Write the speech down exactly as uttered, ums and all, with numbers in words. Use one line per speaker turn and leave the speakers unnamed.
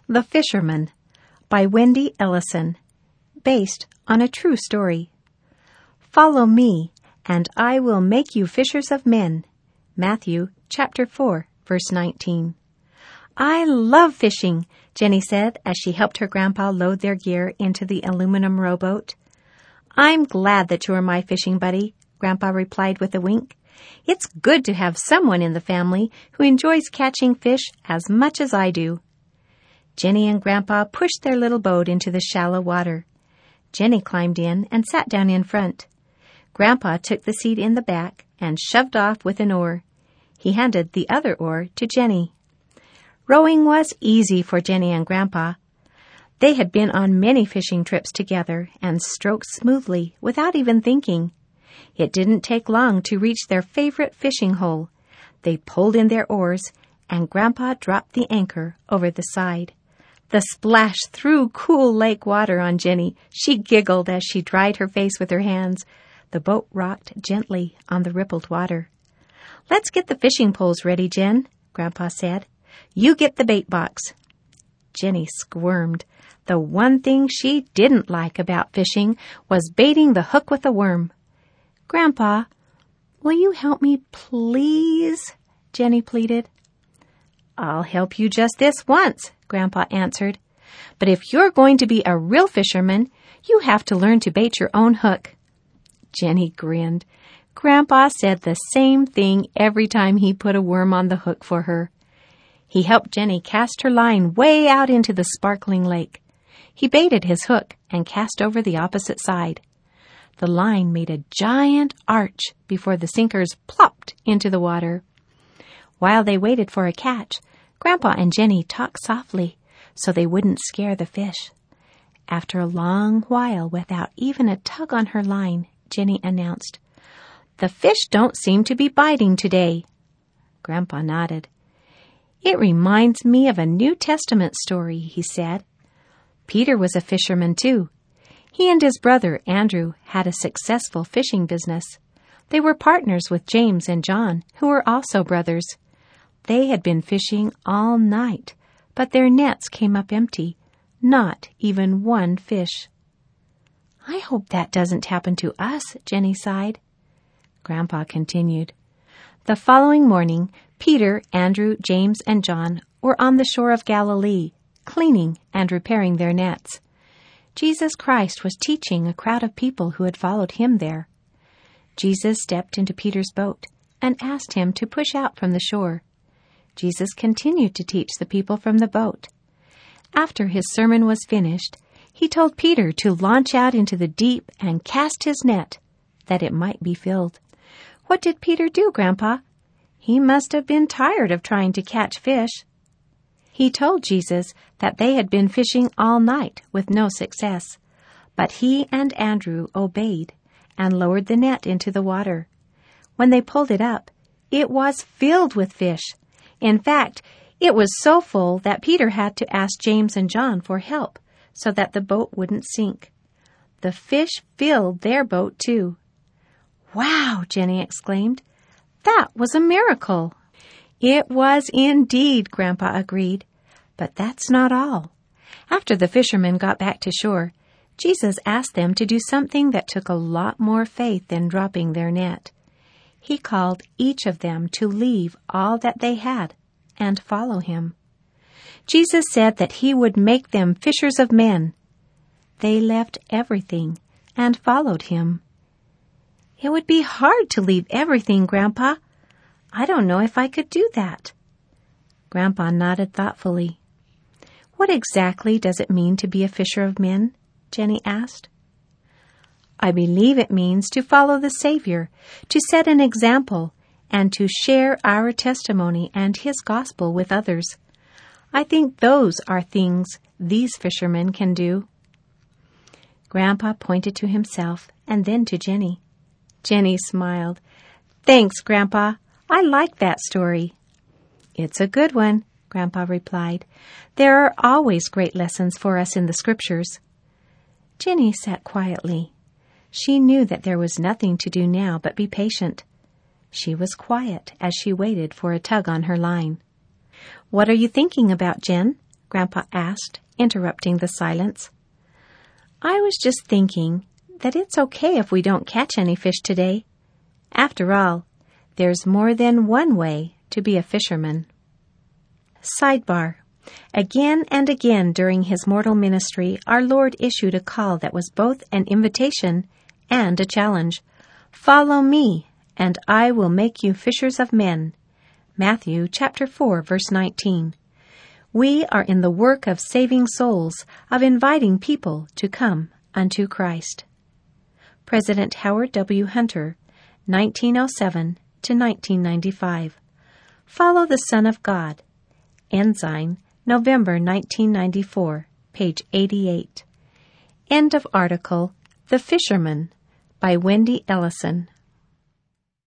The Fisherman by Wendy Ellison, based on a true story. Follow me, and I will make you fishers of men. Matthew chapter four, verse nineteen. I love fishing, Jenny said as she helped her grandpa load their gear into the aluminum rowboat. I'm glad that you are my fishing buddy, Grandpa replied with a wink. It's good to have someone in the family who enjoys catching fish as much as I do. Jenny and Grandpa pushed their little boat into the shallow water. Jenny climbed in and sat down in front. Grandpa took the seat in the back and shoved off with an oar. He handed the other oar to Jenny. Rowing was easy for Jenny and Grandpa. They had been on many fishing trips together and stroked smoothly without even thinking. It didn't take long to reach their favorite fishing hole. They pulled in their oars, and Grandpa dropped the anchor over the side. The splash threw cool lake water on Jenny. She giggled as she dried her face with her hands. The boat rocked gently on the rippled water. Let's get the fishing poles ready, Jen, Grandpa said. You get the bait box. Jenny squirmed. The one thing she didn't like about fishing was baiting the hook with a worm. Grandpa, will you help me, please? Jenny pleaded. I'll help you just this once, Grandpa answered. But if you're going to be a real fisherman, you have to learn to bait your own hook. Jenny grinned. Grandpa said the same thing every time he put a worm on the hook for her. He helped Jenny cast her line way out into the sparkling lake. He baited his hook and cast over the opposite side. The line made a giant arch before the sinkers plopped into the water. While they waited for a catch, Grandpa and Jenny talked softly so they wouldn't scare the fish. After a long while without even a tug on her line, Jenny announced, "The fish don't seem to be biting today." Grandpa nodded. "It reminds me of a New Testament story," he said. Peter was a fisherman too. He and his brother Andrew had a successful fishing business. They were partners with James and John, who were also brothers. They had been fishing all night, but their nets came up empty, not even one fish. "I hope that doesn't happen to us," Jenny sighed. Grandpa continued. The following morning, Peter, Andrew, James, and John were on the shore of Galilee, cleaning and repairing their nets. Jesus Christ was teaching a crowd of people who had followed him there. Jesus stepped into Peter's boat and asked him to push out from the shore. Jesus continued to teach the people from the boat. After his sermon was finished, he told Peter to launch out into the deep and cast his net, that it might be filled. What did Peter do, Grandpa? He must have been tired of trying to catch fish. He told Jesus that they had been fishing all night with no success, but he and Andrew obeyed and lowered the net into the water. When they pulled it up, it was filled with fish. In fact, it was so full that Peter had to ask James and John for help so that the boat wouldn't sink. The fish filled their boat too. "Wow!" Jenny exclaimed. "That was a miracle." "It was indeed," Grandpa agreed. But that's not all. After the fishermen got back to shore, Jesus asked them to do something that took a lot more faith than dropping their net. He called each of them to leave all that they had and follow him. Jesus said that he would make them fishers of men. They left everything and followed him. "It would be hard to leave everything, Grandpa. I don't know if I could do that." Grandpa nodded thoughtfully. "What exactly does it mean to be a fisher of men?" Jenny asked. "I believe it means to follow the Savior, to set an example, and to share our testimony and his gospel with others. I think those are things these fishermen can do." Grandpa pointed to himself and then to Jenny. Jenny smiled. "Thanks, Grandpa. I like that story." "It's a good one," Grandpa replied. "There are always great lessons for us in the scriptures." Jenny sat quietly. She knew that there was nothing to do now but be patient. She was quiet as she waited for a tug on her line. "What are you thinking about, Jen?" Grandpa asked, interrupting the silence. I was just thinking that it's okay if we don't catch any fish today. After all, there's more than one way to be a fisherman. Sidebar. Again and again during his mortal ministry, our Lord issued a call that was both an invitation and a challenge. Follow me, and I will make you fishers of men. Matthew chapter four, verse nineteen. We are in the work of saving souls, of inviting people to come unto Christ. President Howard W. Hunter, nineteen oh seven to nineteen ninety-five. Follow the Son of God. Ensign, November nineteen ninety-four, page eighty-eight. End of article, The Fisherman, by Wendy Ellison.